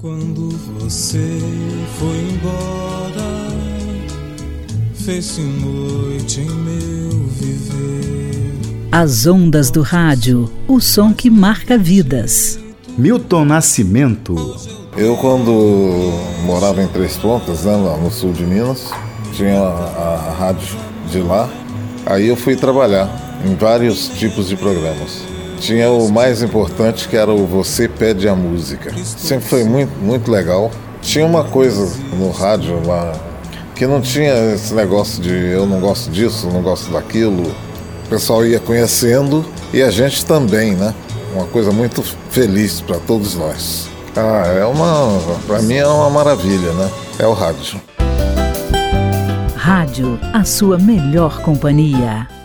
Quando você foi embora, fez-se noite em meu viver. As ondas do rádio, o som que marca vidas. Milton Nascimento. Eu, quando morava em Três Pontas, né, lá no sul de Minas, tinha a rádio de lá. Aí eu fui trabalhar em vários tipos de programas. Tinha o mais importante, que era o Você Pede a Música. Sempre foi muito legal. Tinha uma coisa no rádio lá, que não tinha esse negócio de eu não gosto disso, não gosto daquilo. O pessoal ia conhecendo e a gente também, né? Uma coisa muito feliz para todos nós. Para mim é uma maravilha, né? É o rádio. Rádio, a sua melhor companhia.